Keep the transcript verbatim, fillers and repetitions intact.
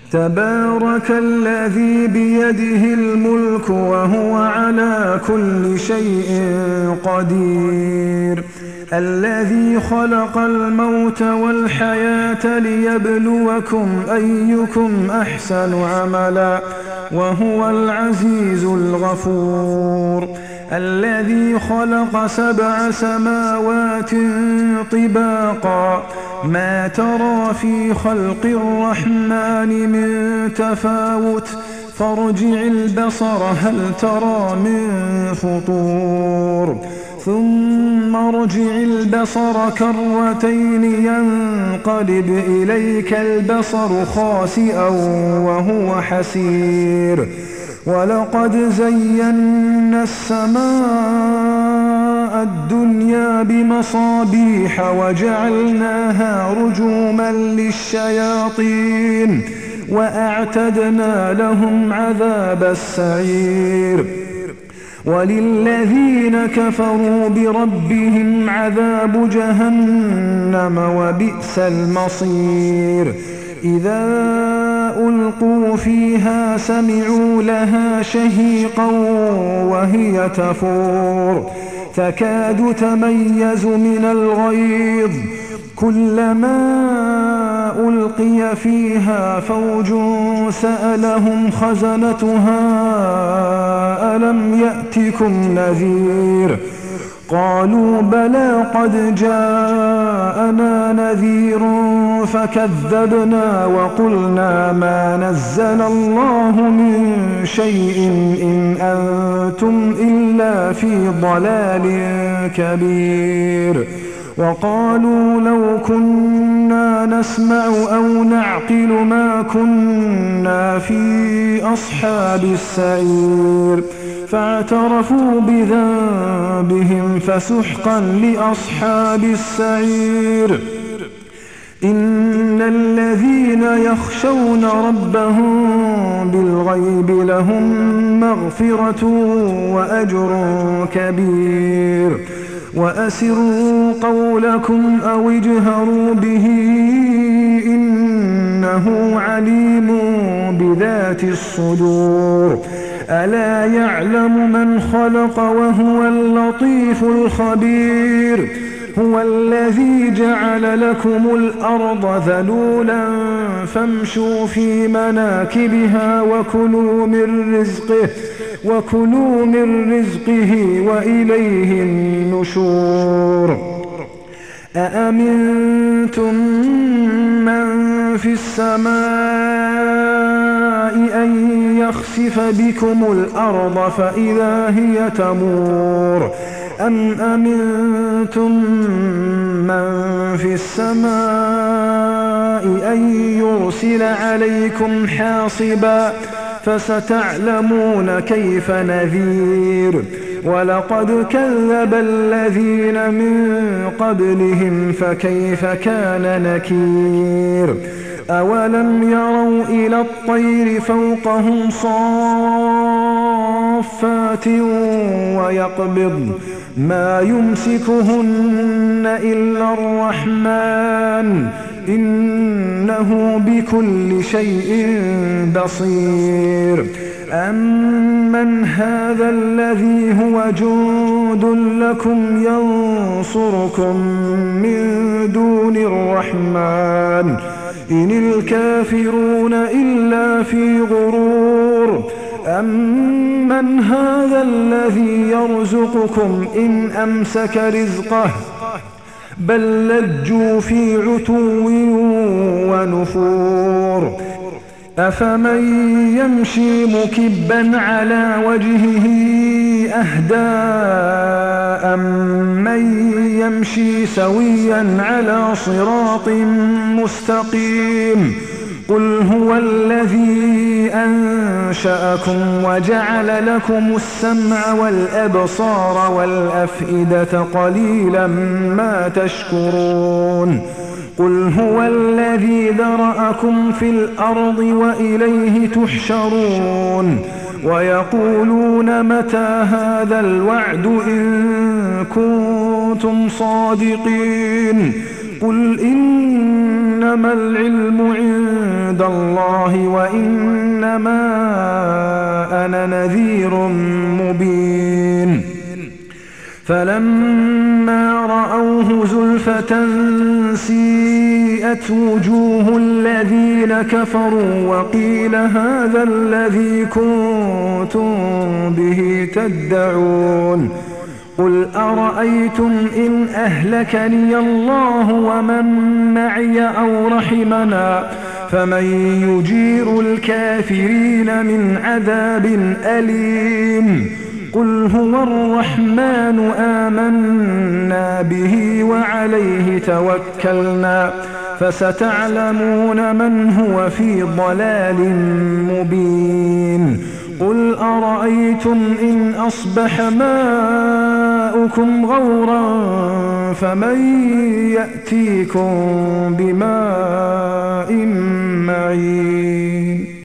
تبارك الذي بيده الملك وهو على كل شيء قدير الذي خلق الموت والحياة ليبلوكم أيكم أحسن عملا وهو العزيز الغفور الذي خلق سبع سماوات طباقا ما ترى في خلق الرحمن من تفاوت فارجع البصر هل ترى من فطور ثم ارجع البصر كرتين ينقلب إليك البصر خاسئا وهو حسير ولقد زينا السماء الدنيا بمصابيح وجعلناها رجوما للشياطين وأعتدنا لهم عذاب السعير وللذين كفروا بربهم عذاب جهنم وبئس المصير إذا ألقوا فيها سمعوا لها شهيقا وهي تفور تكاد تميز من الغيظ كلما ألقي فيها فوج سألهم خزنتها ألم يأتكم نذير قالوا بلى قد جاءنا نذير فكذبنا وقلنا ما نزل الله من شيء إن أنتم إلا في ضلال كبير وقالوا لو كنا نسمع أو نعقل ما كنا في أصحاب السعير فاعترفوا بذنبهم فسحقا لأصحاب السعير إن الذين يخشون ربهم بالغيب لهم مغفرة وأجر كبير وأسروا قولكم أو اجهروا به إنه عليم بذات الصدور ألا يعلم من خلق وهو اللطيف الخبير هو الذي جعل لكم الأرض ذلولا فامشوا في مناكبها وكلوا من رزقه وكلوا من رزقه وإليه النشور أأمنتم من في السماء أن يخسف بكم الأرض فإذا هي تمور أم أمنتم من في السماء أن يرسل عليكم حاصبا فستعلمون كيف نذير ولقد كذب الذين من قبلهم فكيف كان نكير أولم يروا إلى الطير فوقهم صافات ويقبض ما يمسكهن إلا الرحمن إنه بكل شيء بصير أمن هذا الذي هو جند لكم ينصركم من دون الرحمن إن الكافرون إلا في غرور أمن هذا الذي يرزقكم إن أمسك رزقه بل لجوا في عتو ونفور أفمن يمشي مكبا على وجهه أهدى أمن يمشي سويا على صراط مستقيم قل هو الذي أنشأكم وجعل لكم السمع والأبصار والأفئدة قليلا ما تشكرون قل هو الذي ذرأكم في الأرض وإليه تحشرون ويقولون متى هذا الوعد إن كنتم صادقين قل إنما العلم عند الله وإنما أنا نذير مبين فلما رأوه زلفة سيئت وجوه الذين كفروا وقيل هذا الذي كنتم به تدعون قل أرأيتم إن أهلكني الله ومن معي أو رحمنا فمن يجير الكافرين من عذاب أليم قل هو الرحمن آمنا به وعليه توكلنا فستعلمون من هو في ضلال مبين قل أرأيتم إن أصبح ماؤكم غورا فمن يأتيكم بماء معين